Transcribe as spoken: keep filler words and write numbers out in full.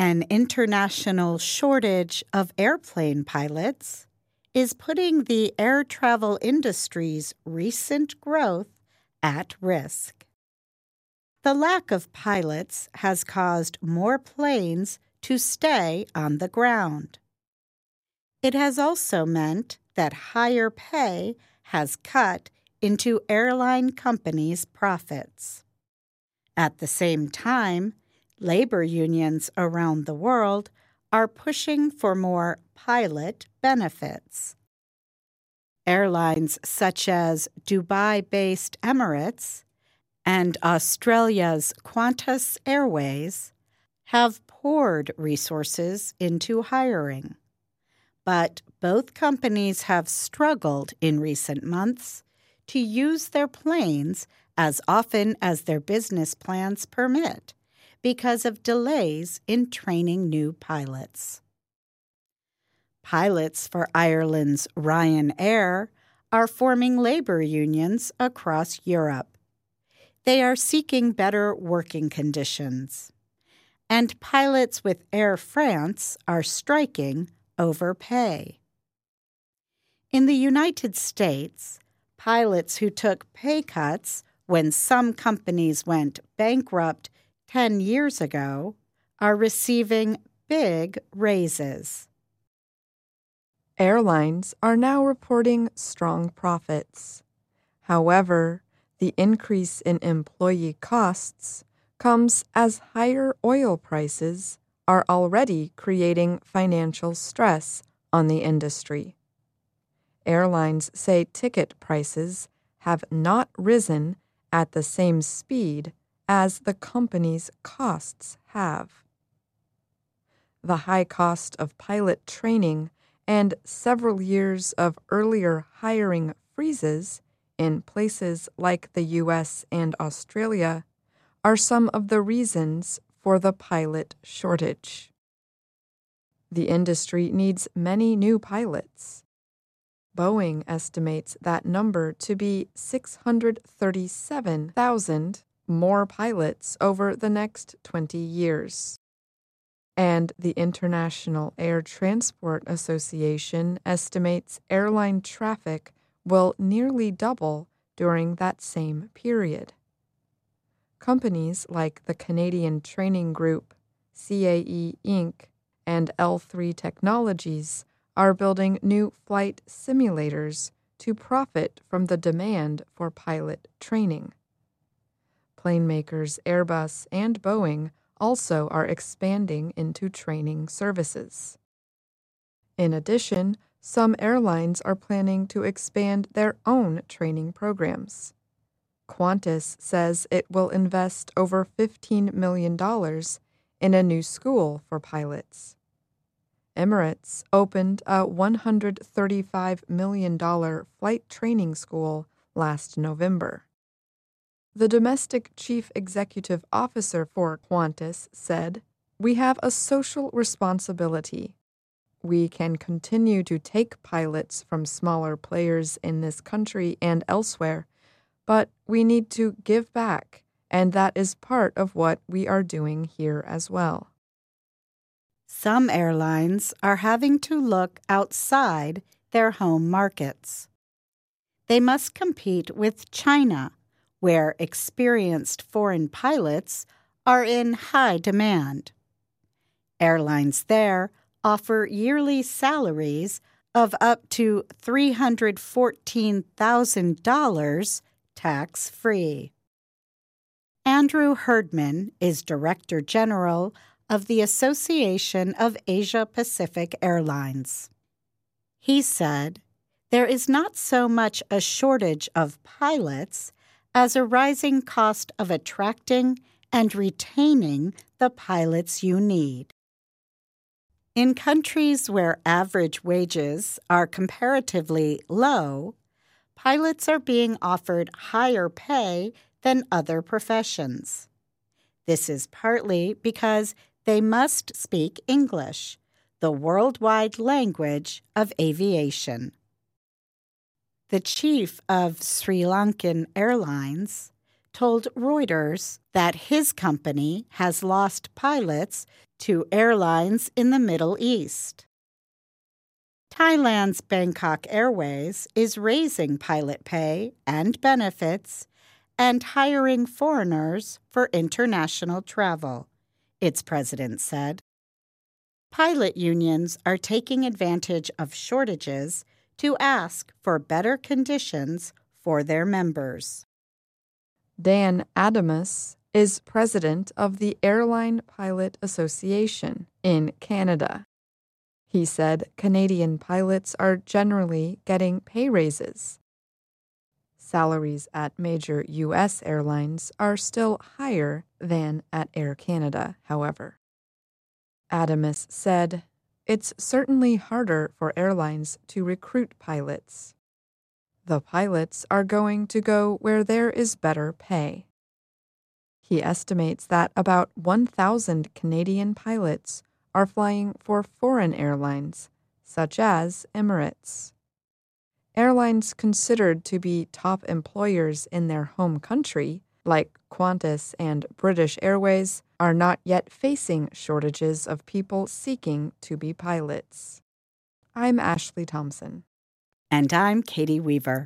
An international shortage of airplane pilots is putting the air travel industry's recent growth at risk. The lack of pilots has caused more planes to stay on the ground. It has also meant that higher pay has cut into airline companies' profits. At the same time, labor unions around the world are pushing for more pilot benefits. Airlines such as Dubai-based Emirates and Australia's Qantas Airways have poured resources into hiring. But both companies have struggled in recent months to use their planes as often as their business plans permit because of delays in training new pilots. Pilots for Ireland's Ryanair are forming labor unions across Europe. They are seeking better working conditions. And pilots with Air France are striking over pay. In the United States, pilots who took pay cuts when some companies went bankrupt ten years ago are receiving big raises. Airlines are now reporting strong profits. However, the increase in employee costs comes as higher oil prices are already creating financial stress on the industry. Airlines say ticket prices have not risen at the same speed as the company's costs have. The high cost of pilot training and several years of earlier hiring freezes in places like the U S and Australia are some of the reasons for the pilot shortage. The industry needs many new pilots. Boeing estimates that number to be six hundred thirty-seven thousand more pilots over the next twenty years. And the International Air Transport Association estimates airline traffic will nearly double during that same period. Companies like the Canadian training group, C A E Incorporated, and L three Technologies are building new flight simulators to profit from the demand for pilot training. Plane makers Airbus and Boeing also are expanding into training services. In addition, some airlines are planning to expand their own training programs. Qantas says it will invest over fifteen million dollars in a new school for pilots. Emirates opened a one hundred thirty-five million dollars flight training school last November. The domestic chief executive officer for Qantas said, "We have a social responsibility. We can continue to take pilots from smaller players in this country and elsewhere, but we need to give back, and that is part of what we are doing here as well." Some airlines are having to look outside their home markets. They must compete with China, where experienced foreign pilots are in high demand. Airlines there offer yearly salaries of up to three hundred fourteen thousand dollars tax-free. Andrew Herdman is Director General of the Association of Asia-Pacific Airlines. He said, "There is not so much a shortage of pilots as a rising cost of attracting and retaining the pilots you need." In countries where average wages are comparatively low, pilots are being offered higher pay than other professions. This is partly because they must speak English, the worldwide language of aviation. The chief of Sri Lankan Airlines, told Reuters that his company has lost pilots to airlines in the Middle East. Thailand's Bangkok Airways is raising pilot pay and benefits and hiring foreigners for international travel, its president said. Pilot unions are taking advantage of shortages to ask for better conditions for their members. Dan Adamus is president of the Airline Pilot Association in Canada. He said Canadian pilots are generally getting pay raises. Salaries at major U S airlines are still higher than at Air Canada, however. Adamus said, "It's certainly harder for airlines to recruit pilots. The pilots are going to go where there is better pay." He estimates that about one thousand Canadian pilots are flying for foreign airlines, such as Emirates. Airlines considered to be top employers in their home country, like Qantas and British Airways, are not yet facing shortages of people seeking to be pilots. I'm Ashley Thompson. And I'm Katie Weaver.